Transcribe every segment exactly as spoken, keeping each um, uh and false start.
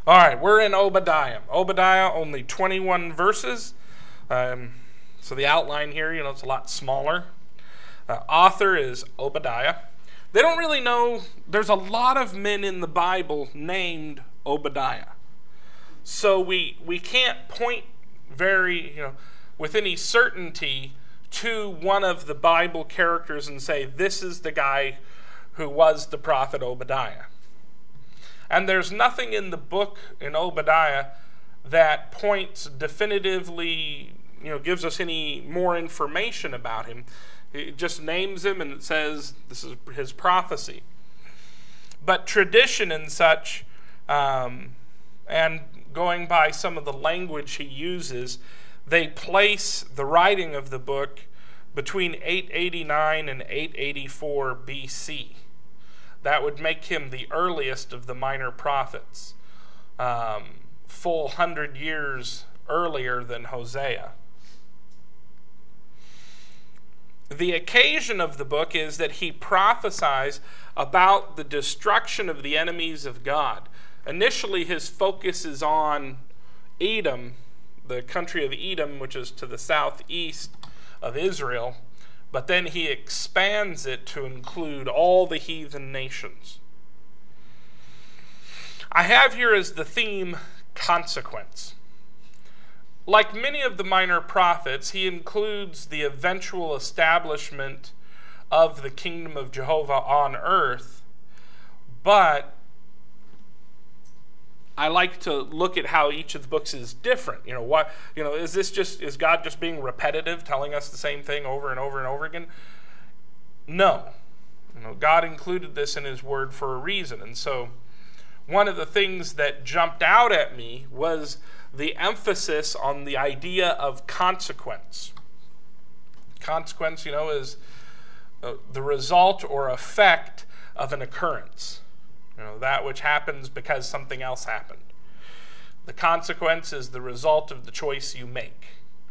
All right, we're in Obadiah. Obadiah, only twenty-one verses. Um, so the outline here, you know, it's a lot smaller. Uh, author is Obadiah. They don't really know, there's a lot of men in the Bible named Obadiah. So we we can't point very, you know, with any certainty to one of the Bible characters and say, this is the guy who was the prophet Obadiah. And there's nothing in the book in Obadiah that points definitively, you know, gives us any more information about him. It just names him and it says this is his prophecy. But tradition and such, um, and going by some of the language he uses, they place the writing of the book between eight eighty-nine and eight eighty-four B C. That would make him the earliest of the minor prophets, um, full hundred years earlier than Hosea. The occasion of the book is that he prophesies about the destruction of the enemies of God. Initially, his focus is on Edom, the country of Edom, which is to the southeast of Israel. But then he expands it to include all the heathen nations. I have here as the theme consequence. Like many of the minor prophets, he includes the eventual establishment of the kingdom of Jehovah on earth. But I like to look at how each of the books is different. You know, what, you know, is this just, is God just being repetitive, telling us the same thing over and over and over again? No. You know, God included this in his word for a reason. And so one of the things that jumped out at me was the emphasis on the idea of consequence. Consequence, you know, is uh, the result or effect of an occurrence. You know, that which happens because something else happened. The consequence is the result of the choice you make.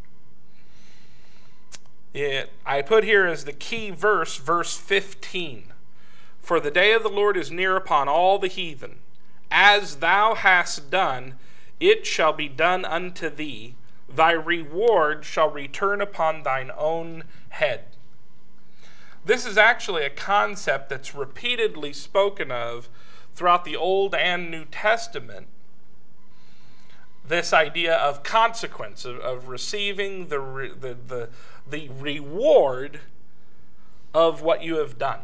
It, I put here as the key verse, verse fifteen. For the day of the Lord is near upon all the heathen. As thou hast done, it shall be done unto thee. Thy reward shall return upon thine own head. This is actually a concept that's repeatedly spoken of throughout the Old and New Testament. This idea of consequence, of, of receiving the, re, the, the, the reward of what you have done.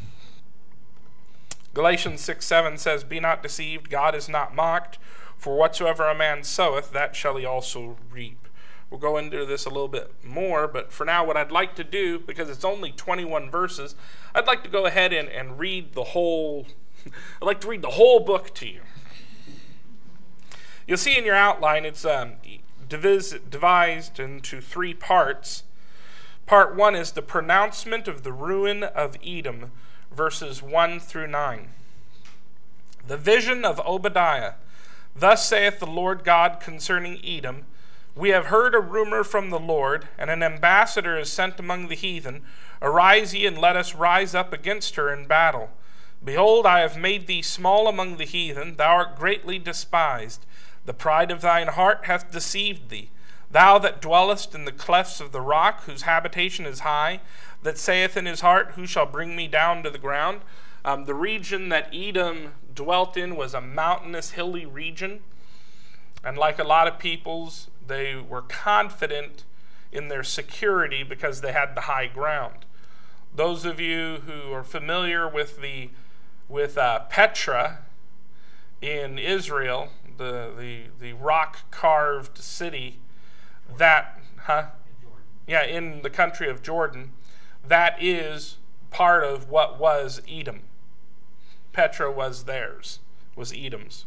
Galatians six seven says, Be not deceived, God is not mocked, for whatsoever a man soweth, that shall he also reap. We'll go into this a little bit more, but for now what I'd like to do, because it's only twenty-one verses, I'd like to go ahead and, and read the whole, I'd like to read the whole book to you. You'll see in your outline it's um, divis- devised into three parts. Part one is the pronouncement of the ruin of Edom, verses one through nine. The vision of Obadiah. Thus saith the Lord God concerning Edom, We have heard a rumor from the Lord, and an ambassador is sent among the heathen. Arise ye, and let us rise up against her in battle. Behold, I have made thee small among the heathen, thou art greatly despised. The pride of thine heart hath deceived thee. Thou that dwellest in the clefts of the rock, whose habitation is high, that saith in his heart, Who shall bring me down to the ground? Um, the region that Edom dwelt in was a mountainous, hilly region. And like a lot of peoples, they were confident in their security because they had the high ground. Those of you who are familiar with the with uh, Petra in Israel, the, the, the rock-carved city, that, huh? Yeah, in the country of Jordan, that is part of what was Edom. Petra was theirs, was Edom's.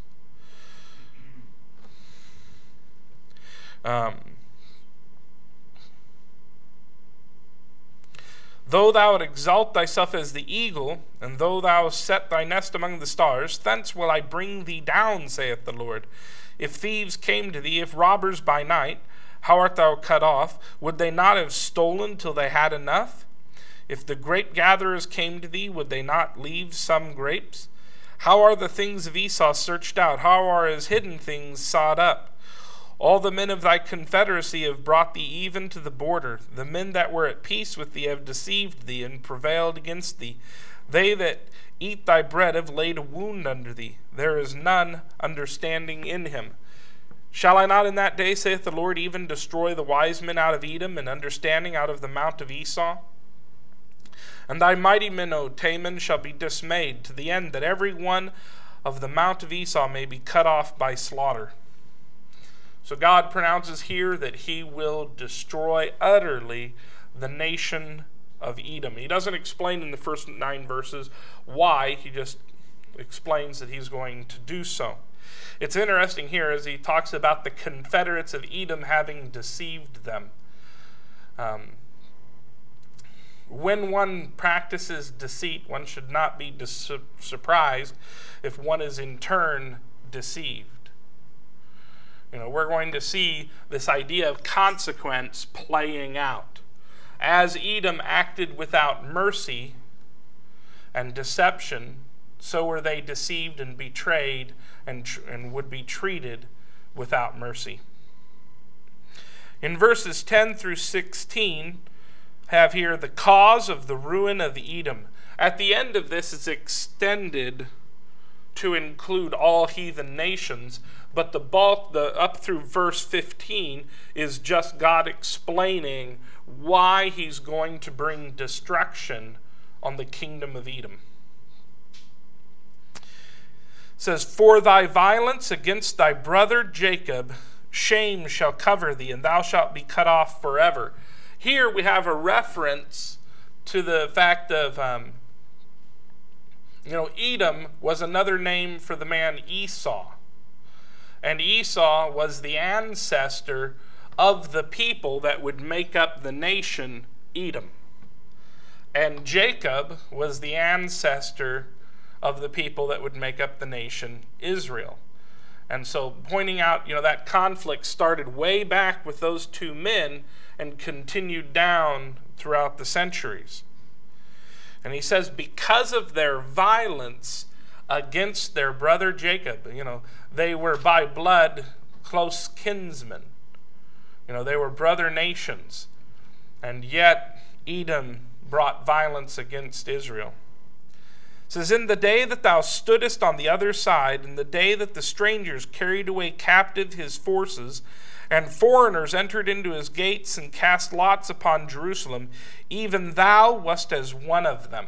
Um, Though thou would exalt thyself as the eagle, and though thou set thy nest among the stars, thence will I bring thee down, saith the Lord. If thieves came to thee, if robbers by night, how art thou cut off? Would they not have stolen till they had enough? If the grape gatherers came to thee, would they not leave some grapes? How are the things of Esau searched out? How are his hidden things sought up? All the men of thy confederacy have brought thee even to the border. The men that were at peace with thee have deceived thee and prevailed against thee. They that eat thy bread have laid a wound under thee. There is none understanding in him. Shall I not in that day, saith the Lord, even destroy the wise men out of Edom, and understanding out of the mount of Esau? And thy mighty men, O Taman, shall be dismayed, to the end that every one of the mount of Esau may be cut off by slaughter. So God pronounces here that he will destroy utterly the nation of Edom. He doesn't explain in the first nine verses why, he just explains that he's going to do so. It's interesting here as he talks about the confederates of Edom having deceived them. Um, when one practices deceit, one should not be dis- surprised if one is in turn deceived. You know, we're going to see this idea of consequence playing out. As Edom acted without mercy and deception, so were they deceived and betrayed and, tr- and would be treated without mercy. In verses ten through sixteen, have here the cause of the ruin of Edom. At the end of this, it's extended to include all heathen nations, but the bulk, the up through verse fifteen, is just God explaining why he's going to bring destruction on the kingdom of Edom. It says, for thy violence against thy brother Jacob, shame shall cover thee, and thou shalt be cut off forever. Here we have a reference to the fact of, um, you know, Edom was another name for the man Esau. And Esau was the ancestor of the people that would make up the nation Edom. And Jacob was the ancestor of the people that would make up the nation Israel. And so pointing out, you know, that conflict started way back with those two men and continued down throughout the centuries. And he says, because of their violence against their brother Jacob, you know, they were by blood close kinsmen. You know, they were brother nations. And yet Edom brought violence against Israel. It says, in the day that thou stoodest on the other side, in the day that the strangers carried away captive his forces, and foreigners entered into his gates and cast lots upon Jerusalem, even thou wast as one of them.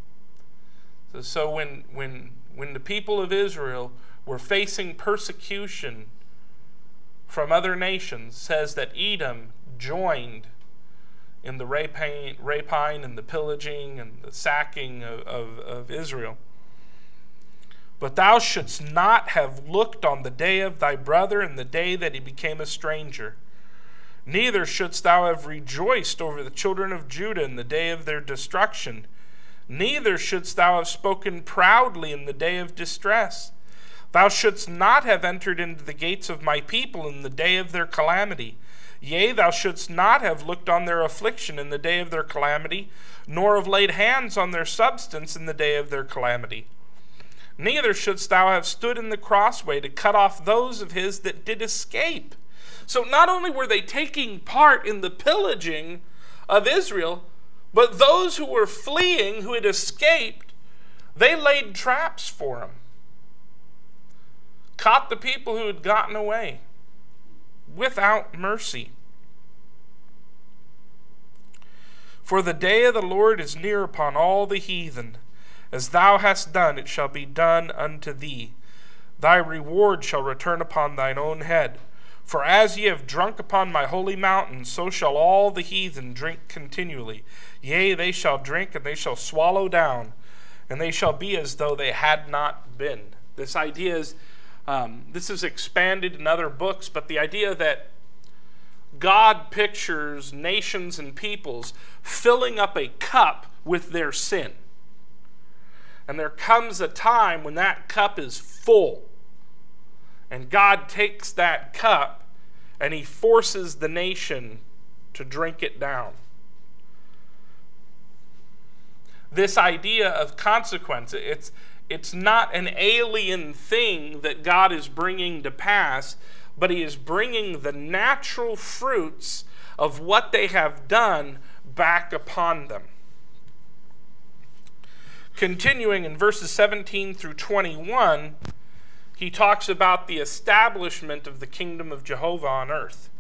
So, so when, when, when the people of Israel were facing persecution from other nations, says that Edom joined in the rapine, rapine and the pillaging and the sacking of, of, of Israel. But thou shouldst not have looked on the day of thy brother and the day that he became a stranger. Neither shouldst thou have rejoiced over the children of Judah in the day of their destruction. Neither shouldst thou have spoken proudly in the day of distress. Thou shouldst not have entered into the gates of my people in the day of their calamity. Yea, thou shouldst not have looked on their affliction in the day of their calamity, nor have laid hands on their substance in the day of their calamity. Neither shouldst thou have stood in the crossway to cut off those of his that did escape. So not only were they taking part in the pillaging of Israel, but those who were fleeing, who had escaped, they laid traps for them. Caught the people who had gotten away without mercy. For the day of the Lord is near upon all the heathen. As thou hast done, it shall be done unto thee. Thy reward shall return upon thine own head. For as ye have drunk upon my holy mountain, so shall all the heathen drink continually. Yea, they shall drink, and they shall swallow down, and they shall be as though they had not been. This idea is, um, this is expanded in other books, but the idea that God pictures nations and peoples filling up a cup with their sin. And there comes a time when that cup is full. And God takes that cup and he forces the nation to drink it down. This idea of consequence, it's, It's not an alien thing that God is bringing to pass, but he is bringing the natural fruits of what they have done back upon them. Continuing in verses seventeen through twenty-one, he talks about the establishment of the kingdom of Jehovah on earth.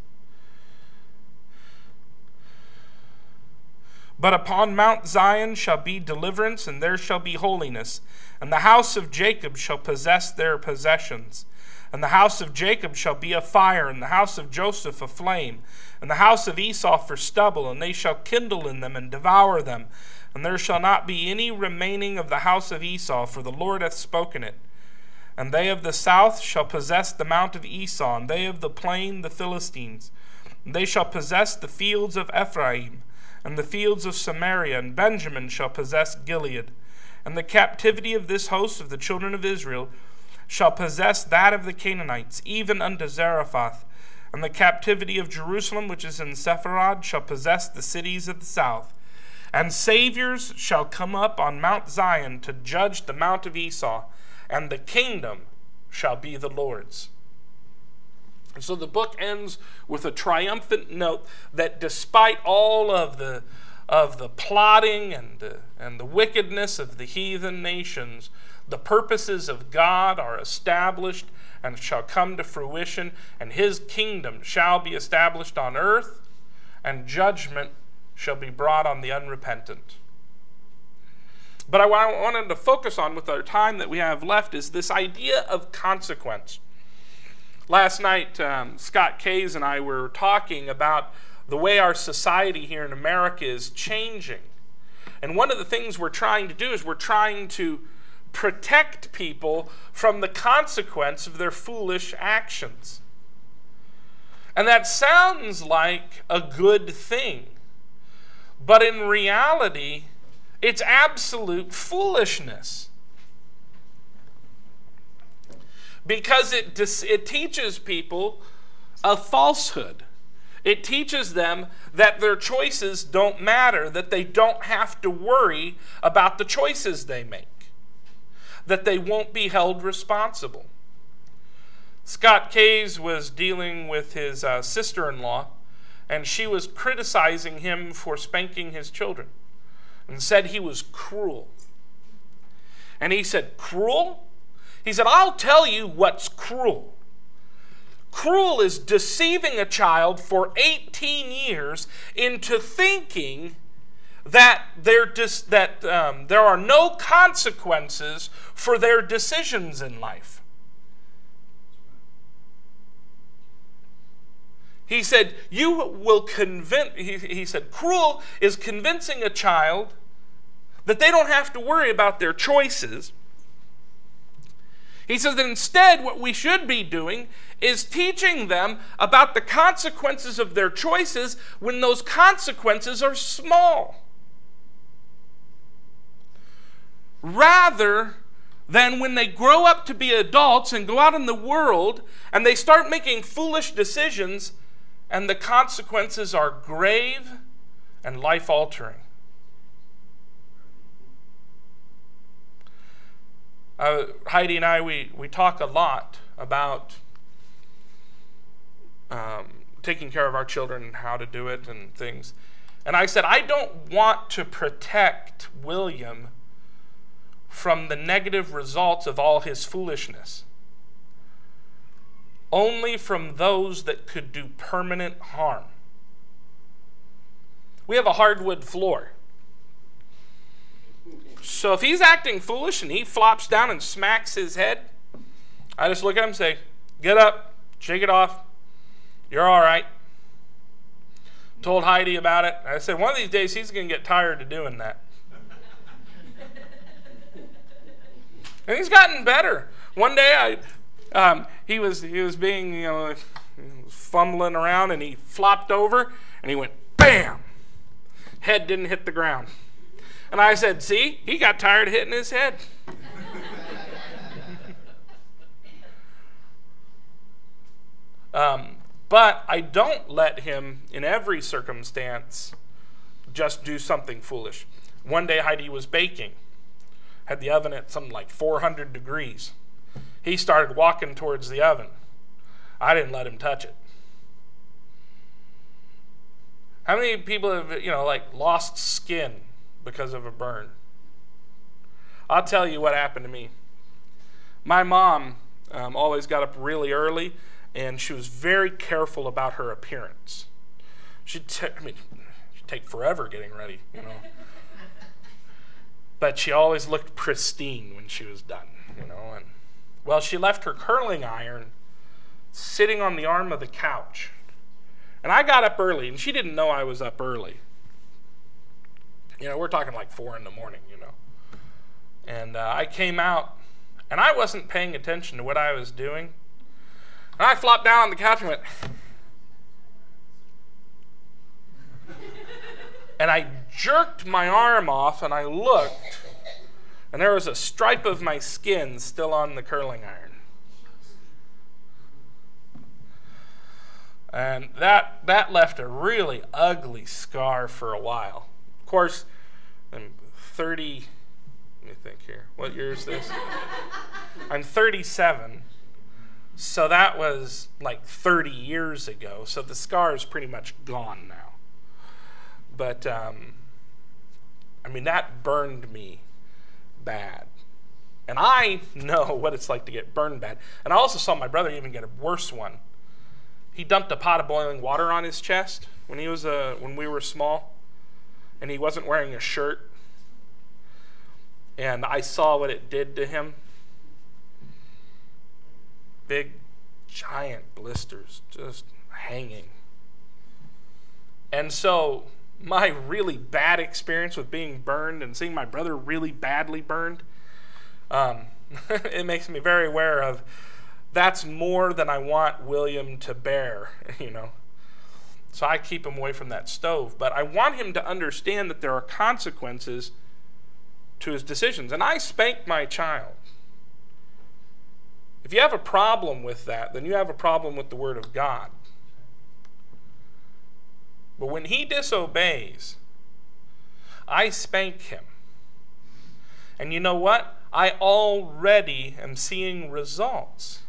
But upon Mount Zion shall be deliverance, and there shall be holiness, and the house of Jacob shall possess their possessions. And the house of Jacob shall be a fire, and the house of Joseph a flame, and the house of Esau for stubble, and they shall kindle in them and devour them. And there shall not be any remaining of the house of Esau, for the Lord hath spoken it. And they of the south shall possess the mount of Esau, and they of the plain the Philistines. And they shall possess the fields of Ephraim, and the fields of Samaria, and Benjamin shall possess Gilead. And the captivity of this host of the children of Israel shall possess that of the Canaanites, even unto Zarephath. And the captivity of Jerusalem, which is in Sepharad, shall possess the cities of the south. And saviors shall come up on Mount Zion to judge the mount of Esau, and the kingdom shall be the Lord's. And so the book ends with a triumphant note that despite all of the of the plotting and the, and the wickedness of the heathen nations, the purposes of God are established and shall come to fruition, and his kingdom shall be established on earth, and judgment shall be brought on the unrepentant. But I wanted to focus on, with our time that we have left, is this idea of consequence. Last night, um, Scott Kays and I were talking about the way our society here in America is changing. And one of the things we're trying to do is we're trying to protect people from the consequence of their foolish actions. And that sounds like a good thing. But in reality, it's absolute foolishness. Because it, dis- it teaches people a falsehood. It teaches them that their choices don't matter, that they don't have to worry about the choices they make, that they won't be held responsible. Scott Kays was dealing with his uh, sister-in-law, and she was criticizing him for spanking his children and said he was cruel. And he said, cruel? He said, I'll tell you what's cruel. Cruel is deceiving a child for eighteen years into thinking that, dis- that um, there are no consequences for their decisions in life. He said, you will convince, he, he said, cruel is convincing a child that they don't have to worry about their choices. He says that instead what we should be doing is teaching them about the consequences of their choices when those consequences are small, rather than when they grow up to be adults and go out in the world and they start making foolish decisions and the consequences are grave and life-altering. Uh, Heidi and I, we, we talk a lot about um, taking care of our children and how to do it and things. And I said, I don't want to protect William from the negative results of all his foolishness, only from those that could do permanent harm. We have a hardwood floor. So if he's acting foolish and he flops down and smacks his head, I just look at him and say, get up, shake it off, you're all right. Told Heidi about it. I said, one of these days he's going to get tired of doing that. And he's gotten better. One day I, um, he was he was being, you know, fumbling around, and he flopped over and he went, bam! Head didn't hit the ground. And I said, see, he got tired of hitting his head. um, but I don't let him, in every circumstance, just do something foolish. One day Heidi was baking. had the oven at something like four hundred degrees. He started walking towards the oven. I didn't let him touch it. How many people have, you know, like lost skin because of a burn? I'll tell you what happened to me. My mom um, always got up really early, and she was very careful about her appearance. She'd, t- I mean, she'd take forever getting ready, you know. But she always looked pristine when she was done, you know. And well, she left her curling iron sitting on the arm of the couch. And I got up early, and she didn't know I was up early. You know, we're talking like four in the morning, you know. And uh, I came out, and I wasn't paying attention to what I was doing. And I flopped down on the couch and went, and I jerked my arm off, and I looked, and there was a stripe of my skin still on the curling iron. And that that left a really ugly scar for a while. Of course, I'm thirty, let me think here. What year is this? I'm thirty-seven. So that was like thirty years ago. So the scar is pretty much gone now. But, um, I mean, that burned me bad. And I know what it's like to get burned bad. And I also saw my brother even get a worse one. He dumped a pot of boiling water on his chest when he was uh, when we were small, and he wasn't wearing a shirt. And I saw what it did to him. Big, giant blisters just hanging. And so my really bad experience with being burned and seeing my brother really badly burned, um, it makes me very aware of that's more than I want William to bear, you know. So I keep him away from that stove. But I want him to understand that there are consequences to his decisions. And I spank my child. If you have a problem with that, then you have a problem with the Word of God. But when he disobeys, I spank him. And you know what? I already am seeing results.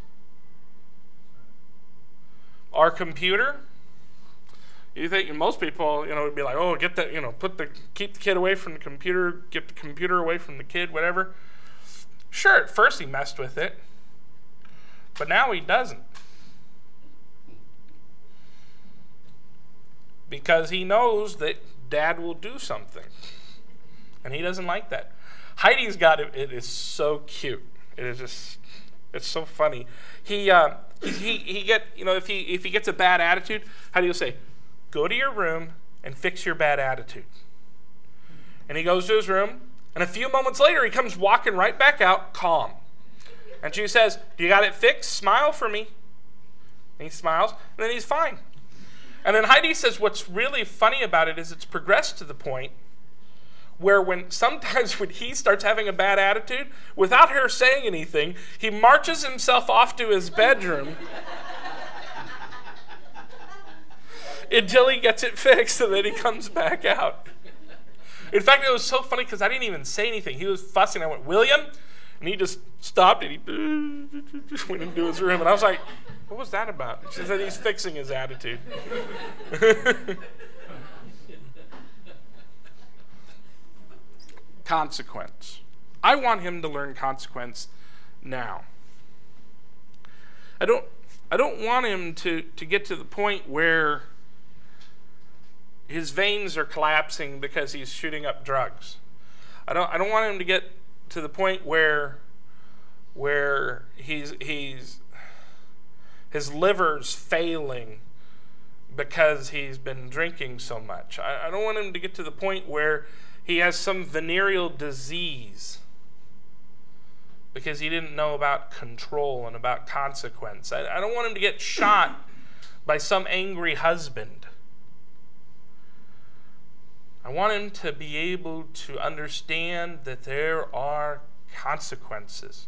Our computer, you think most people, you know, would be like, oh, get that, you know, put the, keep the kid away from the computer, get the computer away from the kid, whatever. Sure, at first he messed with it, but now he doesn't. Because he knows that Dad will do something, and he doesn't like that. Heidi's got it. It is so cute. It is just, it's so funny. He, uh, he, he, he get, you know, if he, if he gets a bad attitude, Heidi will say, go to your room and fix your bad attitude. And he goes to his room, and a few moments later, he comes walking right back out, calm. And she says, do you got it fixed? Smile for me. And he smiles, and then he's fine. And then Heidi says what's really funny about it is it's progressed to the point where when sometimes when he starts having a bad attitude, without her saying anything, he marches himself off to his bedroom until he gets it fixed, and then he comes back out. In fact, it was so funny because I didn't even say anything. He was fussing. I went, William? And he just stopped and he went into his room. And I was like, what was that about? She said he's fixing his attitude. Consequence. I want him to learn consequence now. I don't I don't want him to, to get to the point where his veins are collapsing because he's shooting up drugs. I don't I don't want him to get to the point where where he's he's his liver's failing because he's been drinking so much. I, I don't want him to get to the point where he has some venereal disease because he didn't know about control and about consequence. I, I don't want him to get shot by some angry husband. I want him to be able to understand that there are consequences.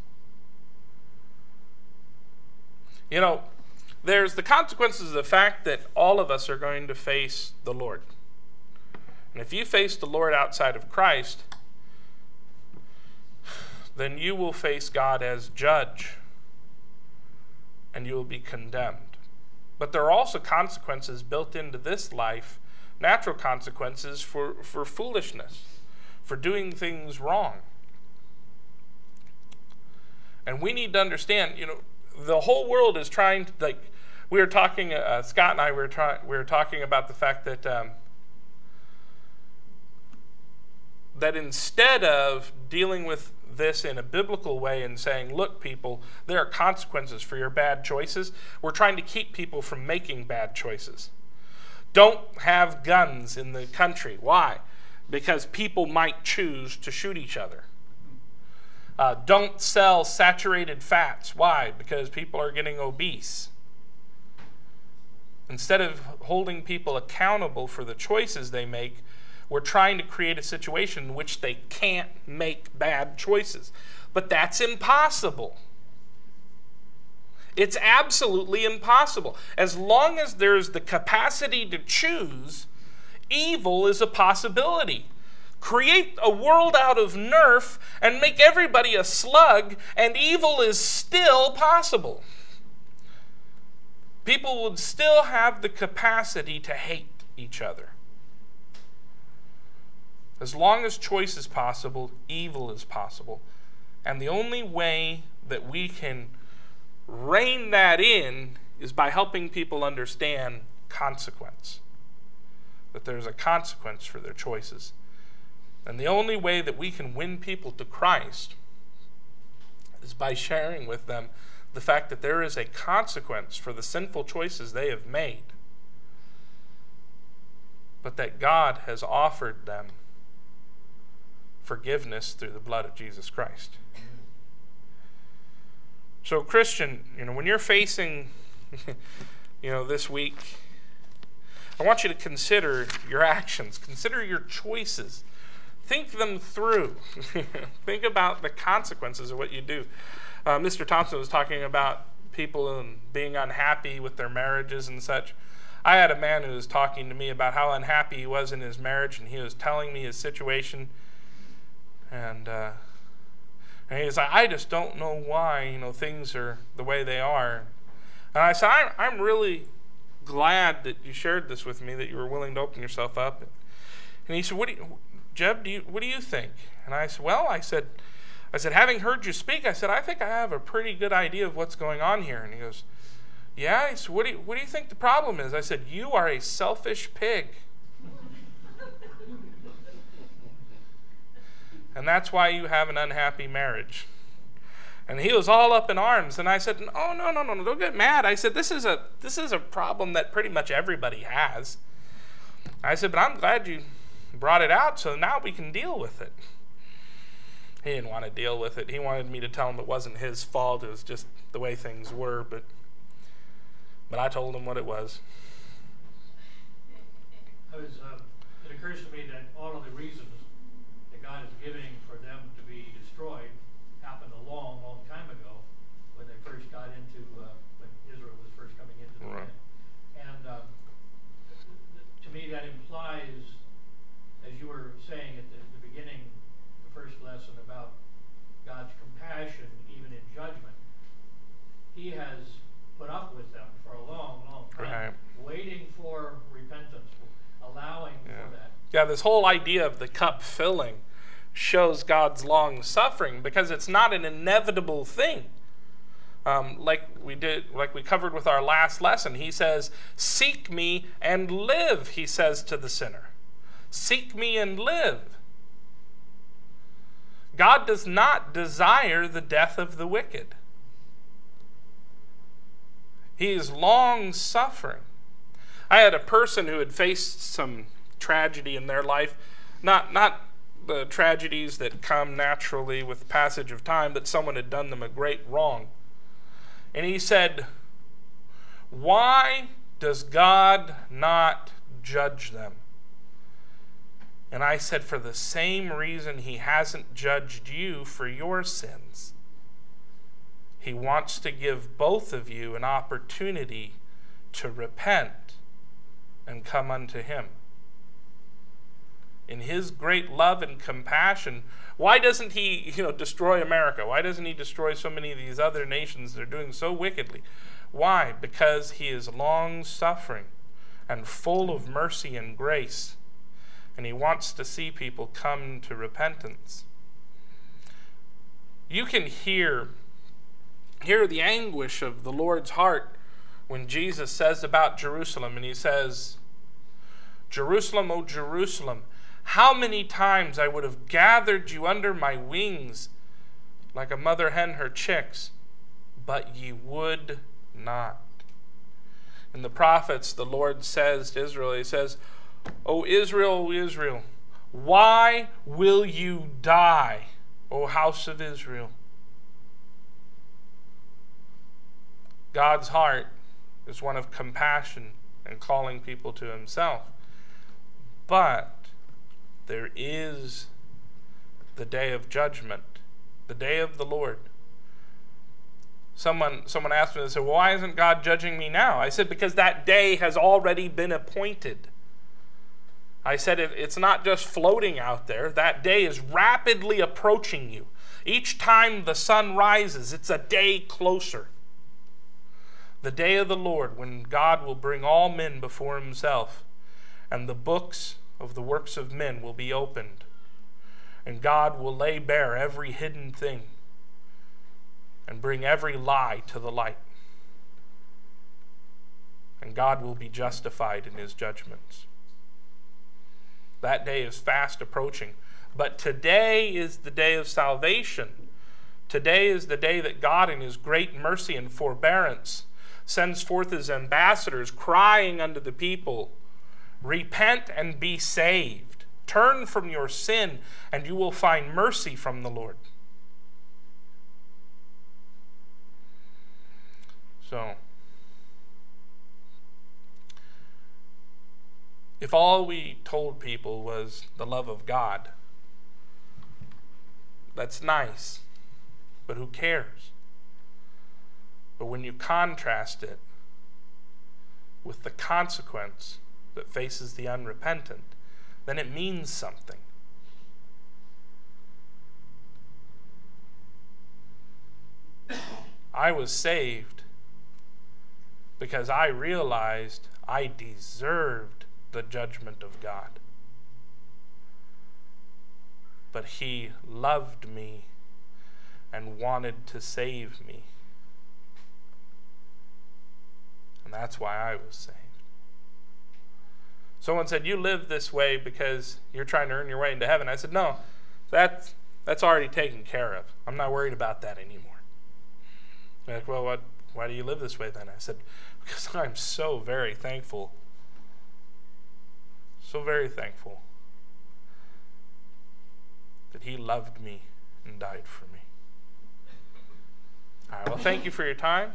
You know, there's the consequences of the fact that all of us are going to face the Lord. And if you face the Lord outside of Christ, then you will face God as judge, and you will be condemned. But there are also consequences built into this life, natural consequences for, for foolishness, for doing things wrong. And we need to understand, you know, the whole world is trying to, like, we were talking, uh, Scott and I, we were, try, we were talking about the fact that um, that instead of dealing with this in a biblical way and saying, look, people, there are consequences for your bad choices, we're trying to keep people from making bad choices. Don't have guns in the country. Why? Because people might choose to shoot each other. Uh, don't sell saturated fats. Why? Because people are getting obese. Instead of holding people accountable for the choices they make, we're trying to create a situation in which they can't make bad choices. But that's impossible. It's absolutely impossible. As long as there's the capacity to choose, evil is a possibility. Create a world out of Nerf and make everybody a slug, and evil is still possible. People would still have the capacity to hate each other. As long as choice is possible, evil is possible. And the only way that we can rein that in is by helping people understand consequence. That there's a consequence for their choices. And the only way that we can win people to Christ is by sharing with them the fact that there is a consequence for the sinful choices they have made, but that God has offered them forgiveness through the blood of Jesus Christ. So, Christian, you know, when you're facing, you know, this week, I want you to consider your actions, consider your choices. Think them through. Think about the consequences of what you do. Uh, Mister Thompson was talking about people and being unhappy with their marriages and such. I had a man who was talking to me about how unhappy he was in his marriage, and he was telling me his situation. And, uh, and he was like, I just don't know why, you know, things are the way they are. And I said, I'm, I'm really glad that you shared this with me, that you were willing to open yourself up. And he said, what do you, Jeb, do you, what do you think? And I said, well, I said, I said, having heard you speak, I said, I think I have a pretty good idea of what's going on here. And he goes, yeah? He said, what do you, what do you think the problem is? I said, you are a selfish pig. And that's why you have an unhappy marriage. And he was all up in arms. And I said, oh, no, no, no, no, don't get mad. I said, this is a this is a problem that pretty much everybody has. I said, but I'm glad you brought it out, so now we can deal with it. He didn't want to deal with it. He wanted me to tell him it wasn't his fault. It was just the way things were. But, but I told him what it was. I was, uh, it occurs to me that all of the reasons that God is giving for them to be destroyed happened a long, long time ago when they first got into, uh, when Israel was first coming into the Right. land. And um, to me that implies, as you were saying at the, the beginning, the first lesson about God's compassion even in judgment, he has put up with them for a long, long time, Right. waiting for repentance, allowing Yeah. for that. Yeah, this whole idea of the cup filling shows God's long suffering because it's not an inevitable thing. Um, like we did, like we covered with our last lesson, he says, "Seek me and live," he says to the sinner. Seek me and live. God does not desire the death of the wicked. He is long suffering. I had a person who had faced some tragedy in their life, not not the tragedies that come naturally with passage of time, but someone had done them a great wrong. And he said, "Why does God not judge them?" And I said, for the same reason he hasn't judged you for your sins. He wants to give both of you an opportunity to repent and come unto him. in his great love and compassion, why doesn't he, you know, destroy America? Why doesn't he destroy so many of these other nations that are doing so wickedly? Why? Because he is long-suffering and full of mercy and grace, and he wants to see people come to repentance. You can hear, hear the anguish of the Lord's heart when Jesus says about Jerusalem, and he says, Jerusalem, O Jerusalem, how many times I would have gathered you under my wings like a mother hen her chicks, but ye would not. In the prophets, the Lord says to Israel, he says, O Israel, O Israel, why will you die, O house of Israel? God's heart is one of compassion and calling people to himself. But there is the day of judgment, the day of the Lord. Someone, someone asked me, they said, well, why isn't God judging me now? I said, because that day has already been appointed. I said, it, it's not just floating out there. That day is rapidly approaching you. Each time the sun rises, it's a day closer. The day of the Lord, when God will bring all men before himself, and the books of the works of men will be opened, and God will lay bare every hidden thing and bring every lie to the light. And God will be justified in his judgments. That day is fast approaching. But today is the day of salvation. Today is the day that God, in his great mercy and forbearance, sends forth his ambassadors crying unto the people, repent and be saved. Turn from your sin and you will find mercy from the Lord. So, if all we told people was the love of God, that's nice, but who cares? But when you contrast it with the consequence that faces the unrepentant, then it means something. I was saved because I realized I deserved the judgment of God. But he loved me and wanted to save me. And that's why I was saved. Someone said, you live this way because you're trying to earn your way into heaven. I said, no, that's, that's already taken care of. I'm not worried about that anymore. They're like, well, what, why do you live this way then? I said, because I'm so very thankful. So very thankful that he loved me and died for me. All right, well, thank you for your time.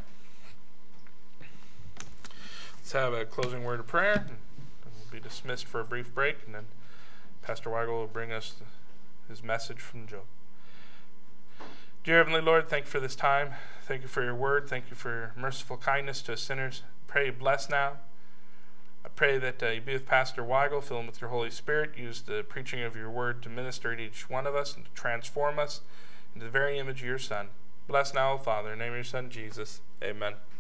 Let's have a closing word of prayer, and we'll be dismissed for a brief break, and then Pastor Weigel will bring us his message from Job. Dear Heavenly Lord, thank you for this time. Thank you for your word. Thank you for your merciful kindness to us sinners. Pray you bless now. I pray that uh, you be with Pastor Weigel, fill him with your Holy Spirit. Use the preaching of your word to minister to each one of us and to transform us into the very image of your Son. Bless now, O Father, in the name of your Son, Jesus. Amen.